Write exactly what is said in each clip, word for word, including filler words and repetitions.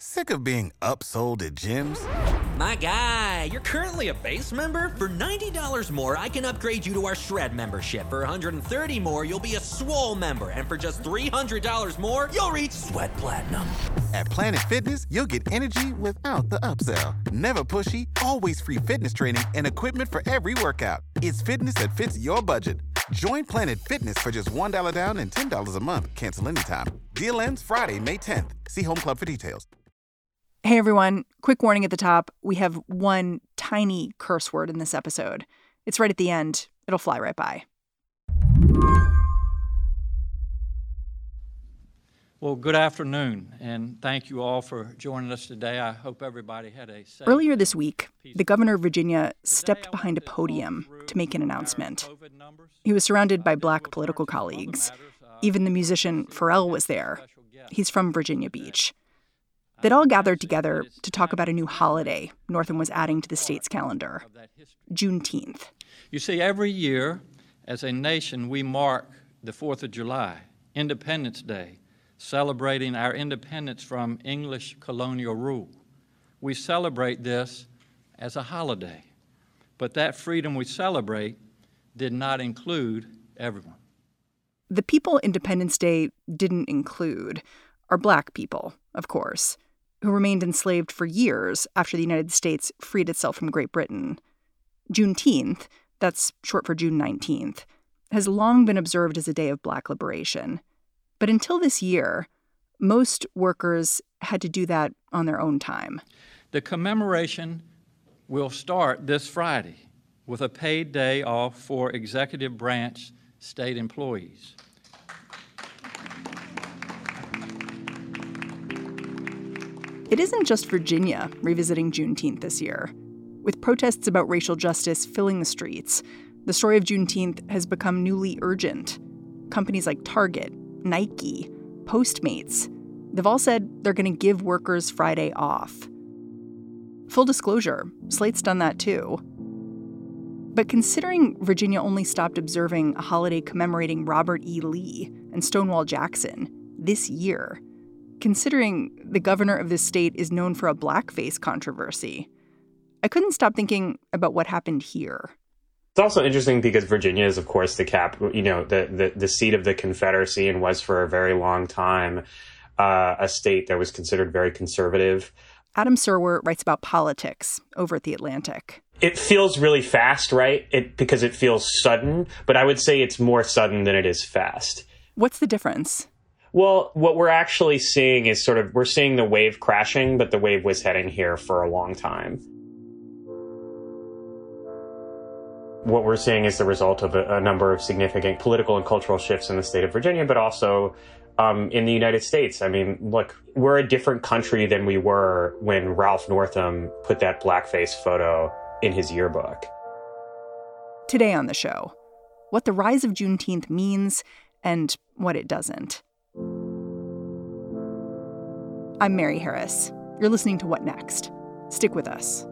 Sick of being upsold at gyms? My guy, you're currently a base member? For ninety dollars more, I can upgrade you to our Shred membership. For one hundred thirty dollars more, you'll be a Swole member. And for just three hundred dollars more, you'll reach Sweat Platinum. At Planet Fitness, you'll get energy without the upsell. Never pushy, always free fitness training and equipment for every workout. It's fitness that fits your budget. Join Planet Fitness for just one dollar down and ten dollars a month. Cancel anytime. Deal ends Friday, May tenth. See Home Club for details. Hey, everyone. Quick warning at the top. We have one tiny curse word in this episode. It's right at the end. It'll fly right by. Well, good afternoon, and thank you all for joining us today. I hope everybody had a safe... Earlier this week, the governor of Virginia stepped behind a podium to make an announcement. He was surrounded by Black political colleagues. Even the musician Pharrell was there. He's from Virginia Beach. They'd all gathered together to talk about a new holiday Northam was adding to the state's calendar, Juneteenth. You see, every year, as a nation, we mark the fourth of July, Independence Day, celebrating our independence from English colonial rule. We celebrate this as a holiday, but that freedom we celebrate did not include everyone. The people Independence Day didn't include are Black people, of course, who remained enslaved for years after the United States freed itself from Great Britain. Juneteenth, that's short for June nineteenth, has long been observed as a day of Black liberation. But until this year, most workers had to do that on their own time. The commemoration will start this Friday with a paid day off for executive branch state employees. It isn't just Virginia revisiting Juneteenth this year. With protests about racial justice filling the streets, the story of Juneteenth has become newly urgent. Companies like Target, Nike, Postmates, they've all said they're going to give workers Friday off. Full disclosure, Slate's done that too. But considering Virginia only stopped observing a holiday commemorating Robert E. Lee and Stonewall Jackson this year, considering the governor of this state is known for a blackface controversy, I couldn't stop thinking about what happened here. It's also interesting because Virginia is, of course, the cap, you know, the, the, the seat of the Confederacy and was for a very long time uh, a state that was considered very conservative. Adam Serwer writes about politics over at The Atlantic. It feels really fast, right? It, because it feels sudden, but I would say it's more sudden than it is fast. What's the difference? Well, what we're actually seeing is sort of, we're seeing the wave crashing, but the wave was heading here for a long time. What we're seeing is the result of a, a number of significant political and cultural shifts in the state of Virginia, but also um, in the United States. I mean, look, we're a different country than we were when Ralph Northam put that blackface photo in his yearbook. Today on the show, what the rise of Juneteenth means and what it doesn't. I'm Mary Harris. You're listening to What Next? Stick with us.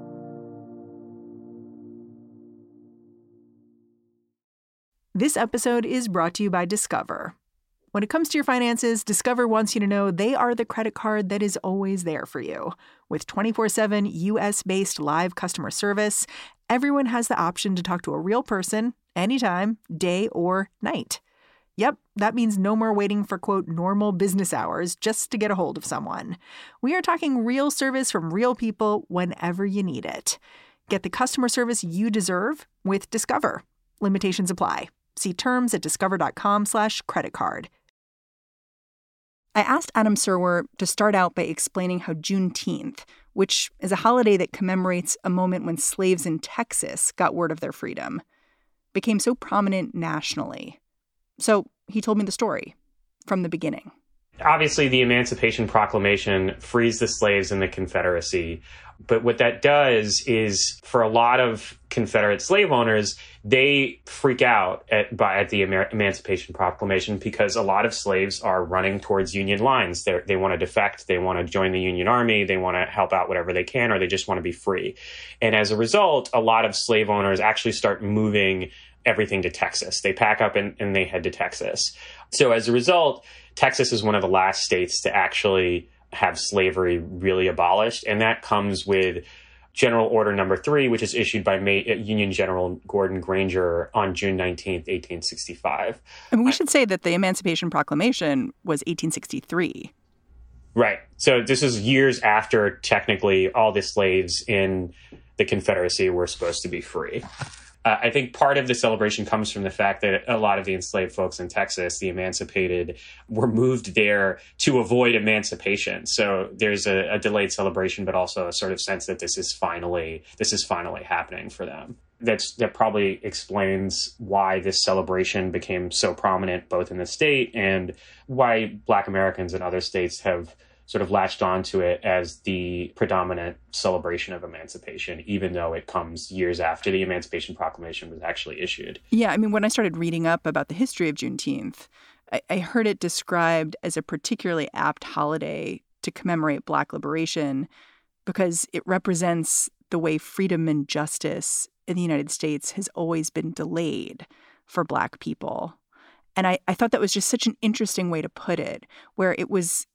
This episode is brought to you by Discover. When it comes to your finances, Discover wants you to know they are the credit card that is always there for you. With twenty-four seven U S-based live customer service, everyone has the option to talk to a real person anytime, day or night. Yep, that means no more waiting for, quote, normal business hours just to get a hold of someone. We are talking real service from real people whenever you need it. Get the customer service you deserve with Discover. Limitations apply. See terms at discover.com slash credit card. I asked Adam Serwer to start out by explaining how Juneteenth, which is a holiday that commemorates a moment when slaves in Texas got word of their freedom, became so prominent nationally. So he told me the story from the beginning. Obviously, the Emancipation Proclamation frees the slaves in the Confederacy. But what that does is, for a lot of Confederate slave owners, they freak out at, by, at the Emer- Emancipation Proclamation because a lot of slaves are running towards Union lines. They're, they want to defect. They want to join the Union Army. They want to help out whatever they can, or they just want to be free. And as a result, a lot of slave owners actually start moving everything to Texas. They pack up and, and they head to Texas. So as a result, Texas is one of the last states to actually have slavery really abolished. And that comes with General Order Number Three, which is issued by Ma- Union General Gordon Granger on June nineteenth, eighteen sixty-five. I mean, we should say that the Emancipation Proclamation was eighteen sixty-three. Right. So this is years after technically all the slaves in the Confederacy were supposed to be free. Uh, I think part of the celebration comes from the fact that a lot of the enslaved folks in Texas, the emancipated, were moved there to avoid emancipation. So there's a, a delayed celebration, but also a sort of sense that this is finally this is finally happening for them. That's that probably explains why this celebration became so prominent both in the state and why Black Americans in other states have sort of latched onto it as the predominant celebration of emancipation, even though it comes years after the Emancipation Proclamation was actually issued. Yeah, I mean, when I started reading up about the history of Juneteenth, I, I heard it described as a particularly apt holiday to commemorate Black liberation because it represents the way freedom and justice in the United States has always been delayed for Black people. And I, I thought that was just such an interesting way to put it, where it was...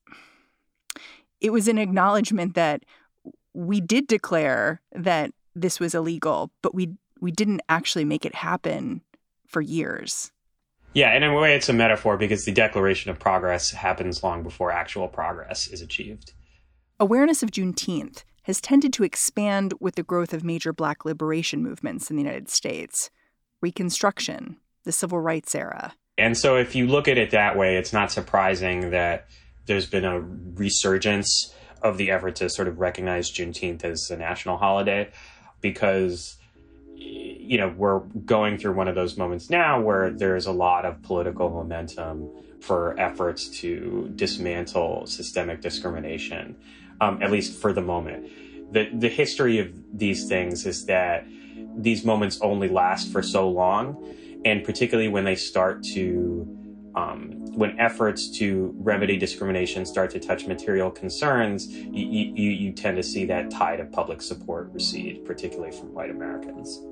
It was an acknowledgement that we did declare that this was illegal, but we we didn't actually make it happen for years. Yeah, and in a way it's a metaphor because the Declaration of Progress happens long before actual progress is achieved. Awareness of Juneteenth has tended to expand with the growth of major Black liberation movements in the United States. Reconstruction, the Civil Rights era. And so if you look at it that way, it's not surprising that there's been a resurgence of the effort to sort of recognize Juneteenth as a national holiday because, you know, we're going through one of those moments now where there's a lot of political momentum for efforts to dismantle systemic discrimination, um, at least for the moment. The, the history of these things is that these moments only last for so long, and particularly when they start to Um, when efforts to remedy discrimination start to touch material concerns, you, you, you tend to see that tide of public support recede, particularly from white Americans.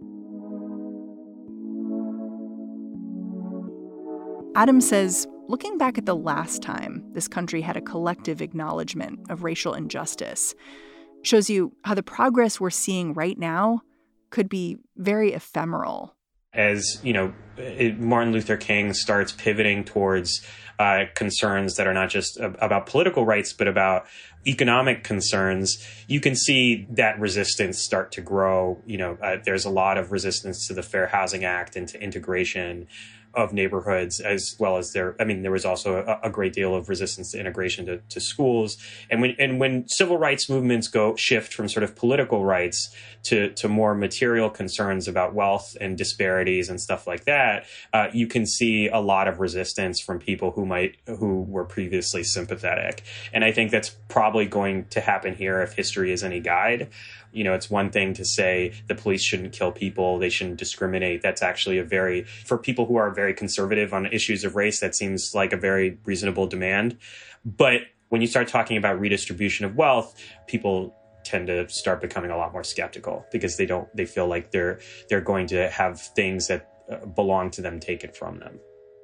Adam says, looking back at the last time this country had a collective acknowledgement of racial injustice shows you how the progress we're seeing right now could be very ephemeral. As, you know, Martin Luther King starts pivoting towards uh, concerns that are not just about political rights, but about economic concerns, you can see that resistance start to grow. You know, uh, there's a lot of resistance to the Fair Housing Act and to integration of neighborhoods, as well as there, I mean, there was also a, a great deal of resistance to integration to, to schools. And when, and when civil rights movements go shift from sort of political rights to, to more material concerns about wealth and disparities and stuff like that, uh, you can see a lot of resistance from people who might, who were previously sympathetic. And I think that's probably going to happen here if history is any guide. You know, it's one thing to say the police shouldn't kill people, they shouldn't discriminate. That's actually a very, for people who are very conservative on issues of race, that seems like a very reasonable demand. But when you start talking about redistribution of wealth, people tend to start becoming a lot more skeptical because they don't, they feel like they're, they're going to have things that belong to them taken from them.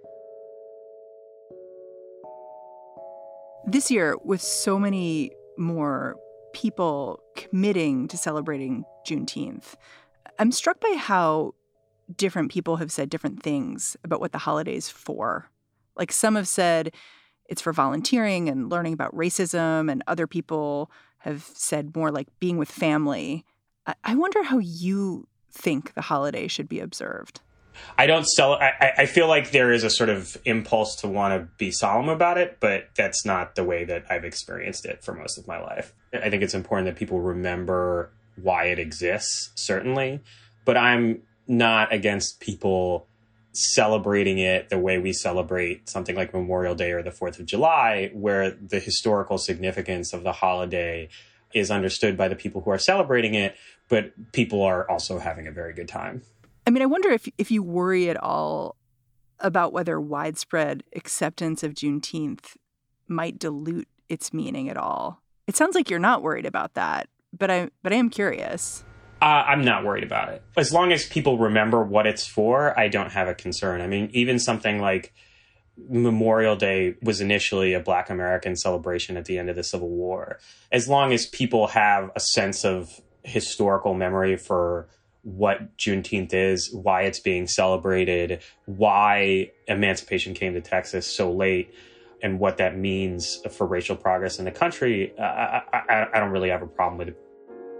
This year, with so many more people committing to celebrating Juneteenth, I'm struck by how different people have said different things about what the holiday's for. Like some have said it's for volunteering and learning about racism, and other people have said more like being with family. I, I wonder how you think the holiday should be observed. I don't sell. I, I feel like there is a sort of impulse to want to be solemn about it, but that's not the way that I've experienced it for most of my life. I think it's important that people remember why it exists, certainly, but I'm not against people celebrating it the way we celebrate something like Memorial Day or the fourth of July, where the historical significance of the holiday is understood by the people who are celebrating it, but people are also having a very good time. I mean, I wonder if if you worry at all about whether widespread acceptance of Juneteenth might dilute its meaning at all. It sounds like you're not worried about that, but I but I am curious. Uh, I'm not worried about it. As long as people remember what it's for, I don't have a concern. I mean, even something like Memorial Day was initially a Black American celebration at the end of the Civil War. As long as people have a sense of historical memory for what Juneteenth is, why it's being celebrated, why emancipation came to Texas so late, and what that means for racial progress in the country, uh, I, I, I don't really have a problem with it.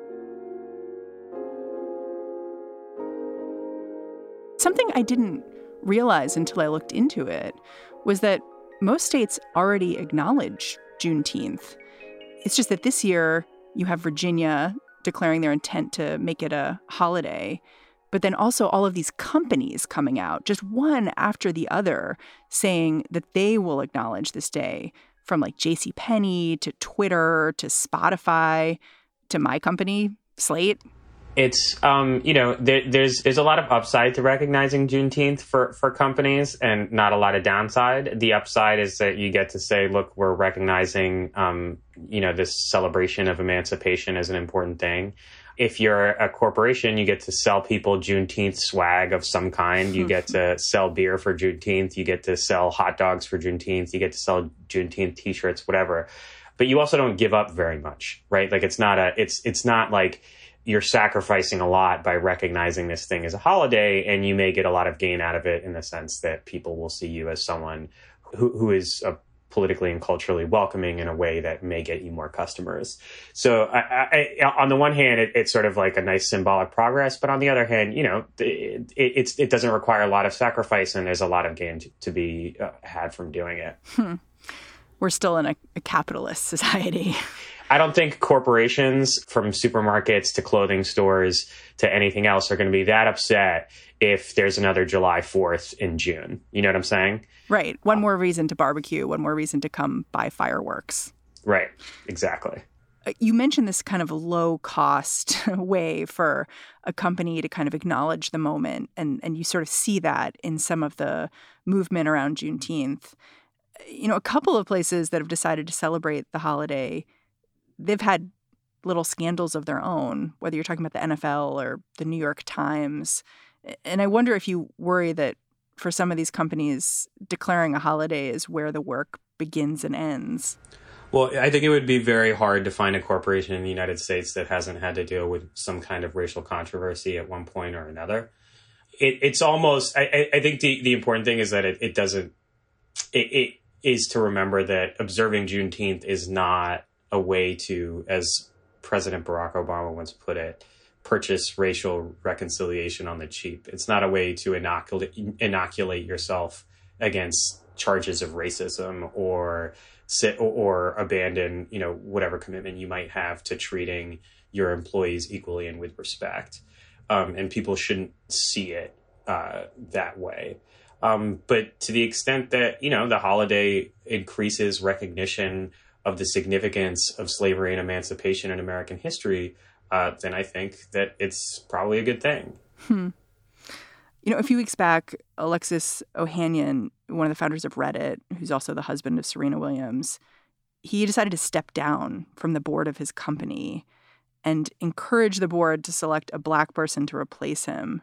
Something I didn't realize until I looked into it was that most states already acknowledge Juneteenth. It's just that this year you have Virginia declaring their intent to make it a holiday, but then also all of these companies coming out, just one after the other, saying that they will acknowledge this day, from like JCPenney to Twitter to Spotify to my company, Slate. It's, um, you know, there, there's there's a lot of upside to recognizing Juneteenth for, for companies and not a lot of downside. The upside is that you get to say, look, we're recognizing, um, you know, this celebration of emancipation as an important thing. If you're a corporation, you get to sell people Juneteenth swag of some kind. You get to sell beer for Juneteenth. You get to sell hot dogs for Juneteenth. You get to sell Juneteenth T-shirts, whatever. But you also don't give up very much, right? Like it's not a, it's it's not like you're sacrificing a lot by recognizing this thing as a holiday, and you may get a lot of gain out of it in the sense that people will see you as someone who, who is a politically and culturally welcoming in a way that may get you more customers. So I, I, on the one hand, it, it's sort of like a nice symbolic progress, but on the other hand, you know, it, it, it's, it doesn't require a lot of sacrifice, and there's a lot of gain to, to be uh, had from doing it. Hmm. We're still in a, a capitalist society. I don't think corporations, from supermarkets to clothing stores to anything else, are going to be that upset if there's another July fourth in June. You know what I'm saying? Right. One more reason to barbecue, one more reason to come buy fireworks. Right. Exactly. You mentioned this kind of low cost way for a company to kind of acknowledge the moment. And, and you sort of see that in some of the movement around Juneteenth. You know, a couple of places that have decided to celebrate the holiday, they've had little scandals of their own, whether you're talking about the N F L or the New York Times. And I wonder if you worry that for some of these companies, declaring a holiday is where the work begins and ends. Well, I think it would be very hard to find a corporation in the United States that hasn't had to deal with some kind of racial controversy at one point or another. It, it's almost, I, I think the, the important thing is that it, it doesn't, it, it is to remember that observing Juneteenth is not a way to, as President Barack Obama once put it, purchase racial reconciliation on the cheap. It's not a way to inoculate, inoculate yourself against charges of racism or sit or, or abandon, you know, whatever commitment you might have to treating your employees equally and with respect. Um, and people shouldn't see it uh, that way. Um, but to the extent that, you know, the holiday increases recognition of the significance of slavery and emancipation in American history, uh, then I think that it's probably a good thing. Hmm. You know, a few weeks back, Alexis Ohanian, one of the founders of Reddit, who's also the husband of Serena Williams, he decided to step down from the board of his company and encourage the board to select a Black person to replace him.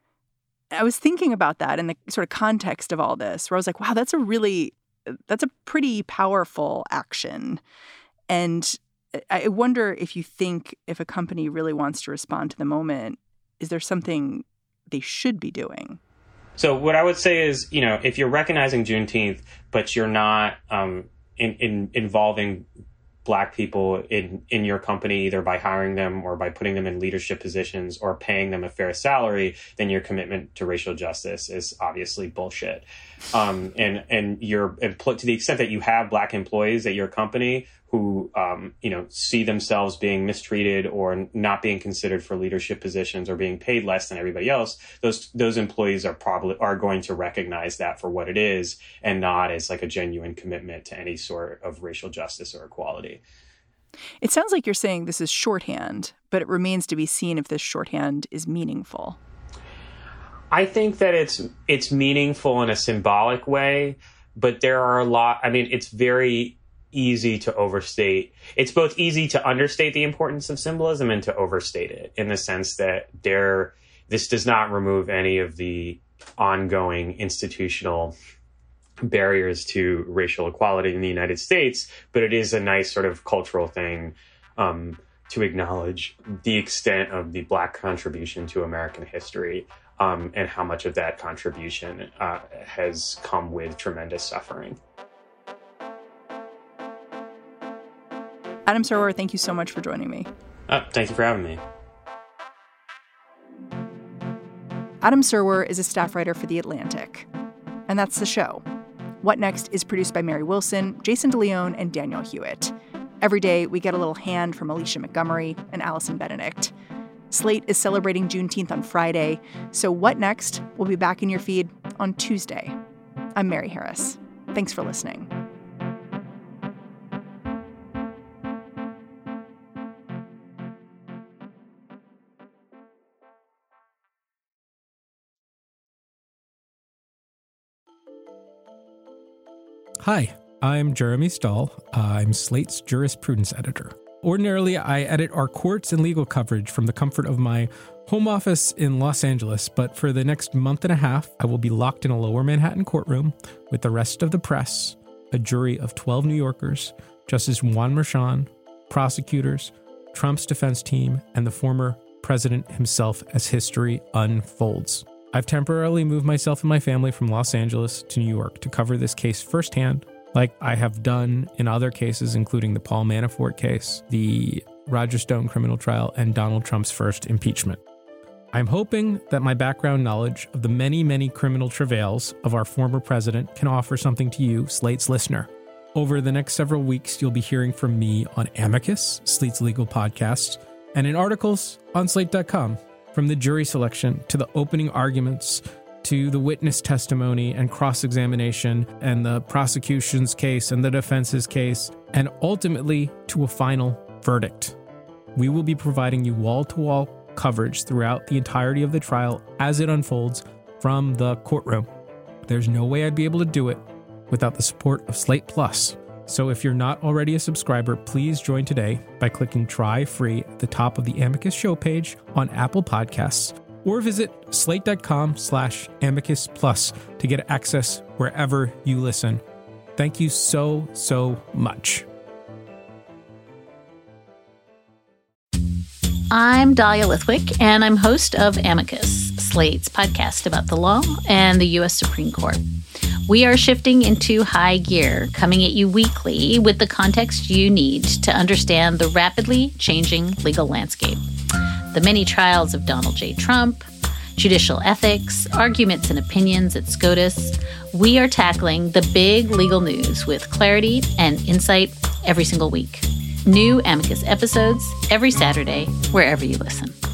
I was thinking about that in the sort of context of all this, where I was like, wow, that's a really, that's a pretty powerful action. And I wonder if you think if a company really wants to respond to the moment, is there something they should be doing? So what I would say is, you know, if you're recognizing Juneteenth, but you're not um, in, in involving Black people in, in your company, either by hiring them or by putting them in leadership positions or paying them a fair salary, then your commitment to racial justice is obviously bullshit. Um, and and you're to the extent that you have Black employees at your company who, um, you know, see themselves being mistreated or not being considered for leadership positions or being paid less than everybody else, those those employees are probably are going to recognize that for what it is and not as like a genuine commitment to any sort of racial justice or equality. It sounds like you're saying this is shorthand, but it remains to be seen if this shorthand is meaningful. I think that it's it's meaningful in a symbolic way, but there are a lot. I mean, it's very easy to overstate. It's both easy to understate the importance of symbolism and to overstate it in the sense that there, this does not remove any of the ongoing institutional barriers to racial equality in the United States, but it is a nice sort of cultural thing um, to acknowledge the extent of the Black contribution to American history um, and how much of that contribution uh, has come with tremendous suffering. Adam Serwer, thank you so much for joining me. Uh, thank you for having me. Adam Serwer is a staff writer for The Atlantic. And that's the show. What Next is produced by Mary Wilson, Jason DeLeon, and Daniel Hewitt. Every day, we get a little hand from Alicia Montgomery and Allison Benedict. Slate is celebrating Juneteenth on Friday, so What Next will be back in your feed on Tuesday. I'm Mary Harris. Thanks for listening. Hi, I'm Jeremy Stahl. I'm Slate's jurisprudence editor. Ordinarily, I edit our courts and legal coverage from the comfort of my home office in Los Angeles, but for the next month and a half, I will be locked in a lower Manhattan courtroom with the rest of the press, a jury of twelve New Yorkers, Justice Juan Merchan, prosecutors, Trump's defense team, and the former president himself as history unfolds. I've temporarily moved myself and my family from Los Angeles to New York to cover this case firsthand, like I have done in other cases, including the Paul Manafort case, the Roger Stone criminal trial, and Donald Trump's first impeachment. I'm hoping that my background knowledge of the many, many criminal travails of our former president can offer something to you, Slate's listener. Over the next several weeks, you'll be hearing from me on Amicus, Slate's legal podcast, and in articles on slate dot com. From the jury selection to the opening arguments to the witness testimony and cross-examination and the prosecution's case and the defense's case, and ultimately to a final verdict. We will be providing you wall-to-wall coverage throughout the entirety of the trial as it unfolds from the courtroom. There's no way I'd be able to do it without the support of Slate Plus. So if you're not already a subscriber, please join today by clicking Try Free at the top of the Amicus show page on Apple Podcasts, or visit slate.com slash amicus plus to get access wherever you listen. Thank you so, so much. I'm Dahlia Lithwick, and I'm host of Amicus, Slate's podcast about the law and the U S Supreme Court. We are shifting into high gear, coming at you weekly with the context you need to understand the rapidly changing legal landscape. The many trials of Donald J. Trump, judicial ethics, arguments and opinions at SCOTUS. We are tackling the big legal news with clarity and insight every single week. New Amicus episodes every Saturday, wherever you listen.